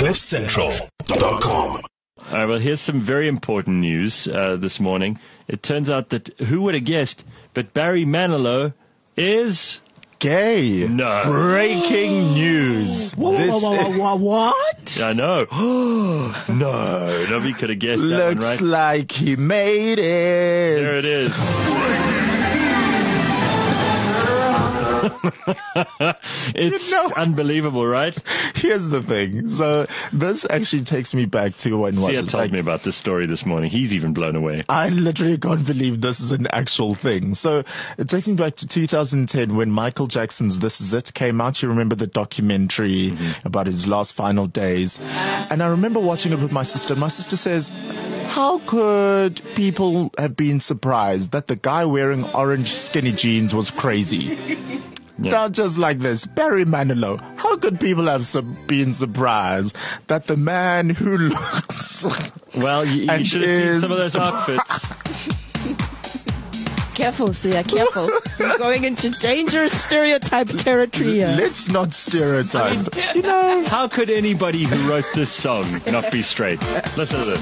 CliffCentral.com. All right, well, here's some very important news this morning. It turns out that, who would have guessed, but Barry Manilow is... gay. No. Breaking news. What? I know. No, nobody could have guessed that one, Looks right? like he made it. There it is. It's unbelievable, right? Here's the thing. So this actually takes me back to when was Sia it? told me about this story this morning. He's even blown away. I literally can't believe this is an actual thing. So it takes me back to 2010 when Michael Jackson's This Is It came out. You remember the documentary about his last final days. And I remember watching it with my sister. My sister says, how could people have been surprised that the guy wearing orange skinny jeans was crazy? Yeah. Not just like this. Barry Manilow. How could people have been surprised that the man who looks... Well, you should have seen some of those outfits. Careful, Sia, careful. We're going into dangerous stereotype territory here. Let's not stereotype. How could anybody who wrote this song not be straight? Listen to this.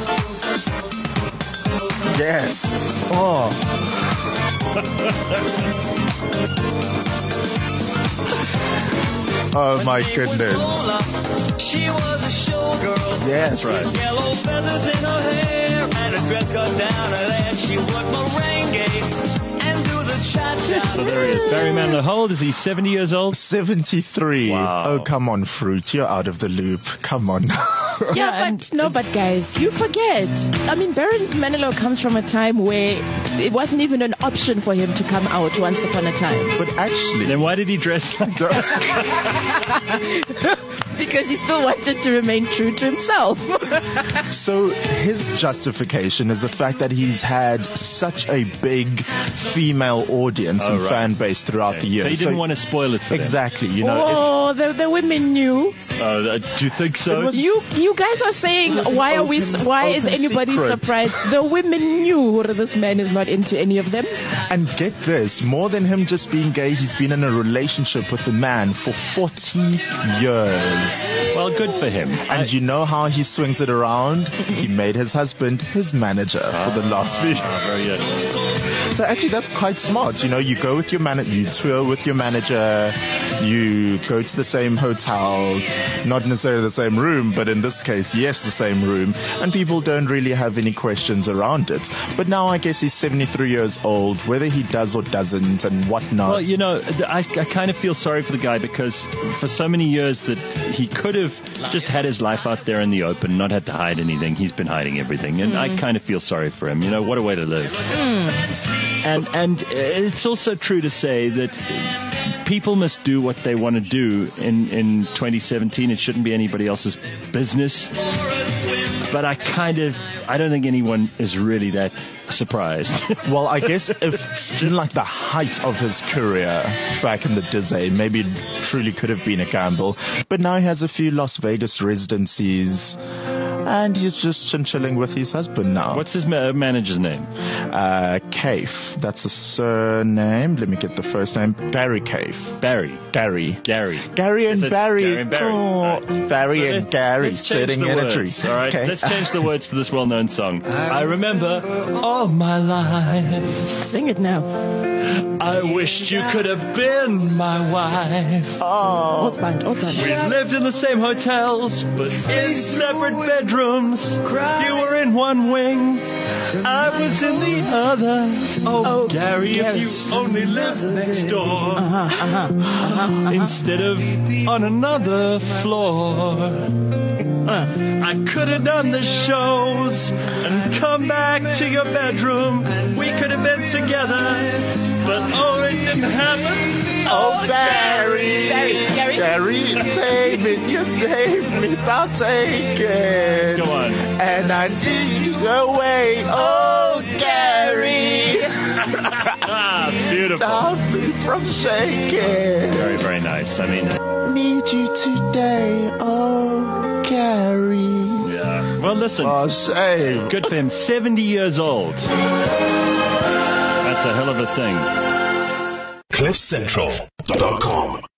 Yes. Oh. Oh my goodness. She was a showgirl. Yes, right. Yellow feathers in her hair and a dress got down her there. She would merengue and do the cha-cha. So there he is. Barry Manilow. How old is he? 70 years old? 73. Wow. Oh, come on, Fruit. You're out of the loop. Come on. But guys, you forget. I mean, Barry Manilow comes from a time where it wasn't even an option for him to come out once upon a time. But actually... Then why did he dress like that? Because he still wanted to remain true to himself. So his justification is the fact that he's had such a big female audience and fan base throughout the years. So he didn't want to spoil it for them. Exactly. The women knew. Do you think so? You guys are saying why is anybody surprised? The women knew this man is not into any of them. And get this, more than him just being gay, he's been in a relationship with a man for 40 years. Well, good for him. And you know how he swings it around? He made his husband his manager for the last few years. Very good. So actually that's quite smart. You go with your manager, you tour with your manager, you go to the same hotel, not necessarily the same room, but in this case, yes, the same room, and people don't really have any questions around it. But now I guess he's 73 years old, whether he does or doesn't and whatnot. Well, I kind of feel sorry for the guy because for so many years that he could have just had his life out there in the open, not had to hide anything. He's been hiding everything, and I kind of feel sorry for him. What a way to live. And it's also true to say that people must do what they want to do in 2017. It shouldn't be anybody else's business. But I don't think anyone is really that surprised. Well, I guess if in like the height of his career back in the Disney, maybe it truly could have been a gamble. But now he has a few Las Vegas residencies. And he's just chilling with his husband now. What's his manager's name? Kaif. That's a surname. Let me get the first name. Barry Kaif. Gary and Barry. Gary and Barry. Oh, Barry and Gary sitting in a tree. All right, okay. Let's change the words to this well-known song. I remember all my life. Sing it now. I wished you could have been my wife. Oh. Osband. We lived in the same hotels, but in separate bedrooms. You were in one wing, I was in the other. Oh, Gary, if you only lived next door, instead of on another floor. I could have done the shows and come back to your bedroom. We could have been together, but it didn't happen. Oh, Barry, take me, you take me, I'll take it. Go on. And I need you away, oh, Gary. Beautiful. Stop me from shaking. Very, very nice. I need you today, oh, Gary. Yeah. Well, listen. Oh, shame. Good for him. 70 years old. That's a hell of a thing. CliffCentral.com